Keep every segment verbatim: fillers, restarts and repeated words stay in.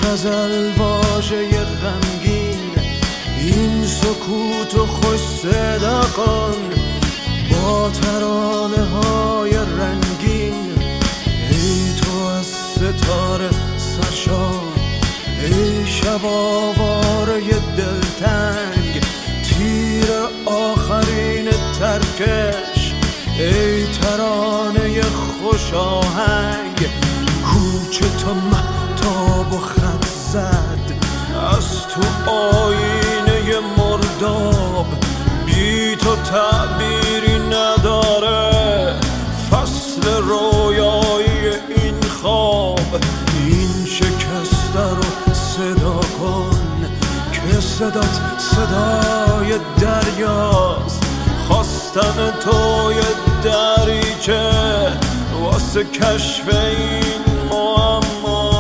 غزل واژه غمگین، این سکوت و خوش صدا کن با ترانه های رنگین. ای تو از ستاره سرشار، ای شب آواره دلتنگ، تیر آخرین ترکش، ای ترانه خوش آهنگ. کوچه تو مهتاب و خط زد از تو آینه مرداب، بی تو تعبیری نداره فصل رویایی این خواب. این شکسته رو صدا کن که صدات صدای دریاست. خواستن توی دریچه واسه کشف این معما.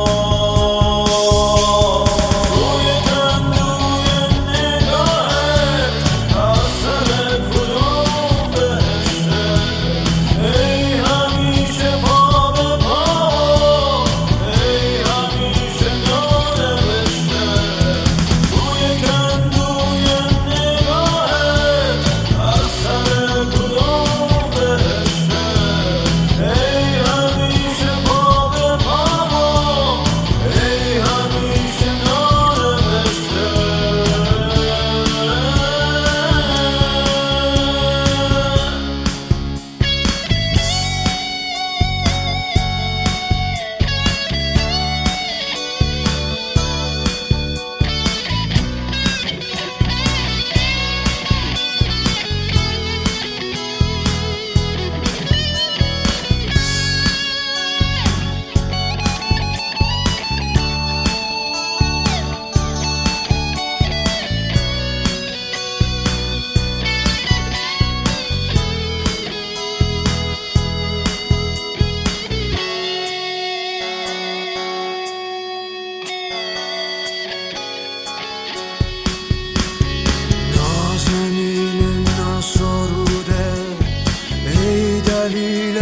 دلیل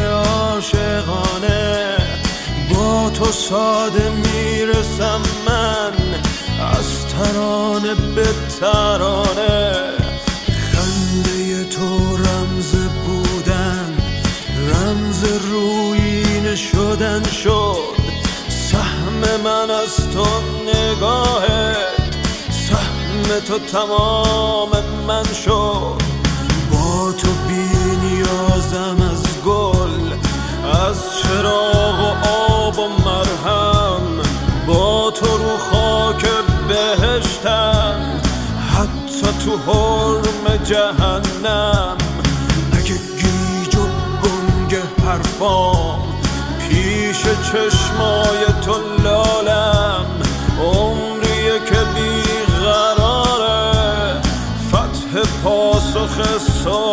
عاشقانه با تو ساده میرسم من، از ترانه به ترانه. خنده تو رمز بودن، رمز رویین شدن شد. سهم من از تو نگاهت، سهم تو تمام من شد. با تو بی نیازم از گل، از چراغ و آب و مرهم. با تو رو خاک بهشتم، حتی تو حرم جهنم. اگه گیج و گنگ حرفام پیش چشمای تو لالم، عمریه که بیقراره فتح پاسخ سوال.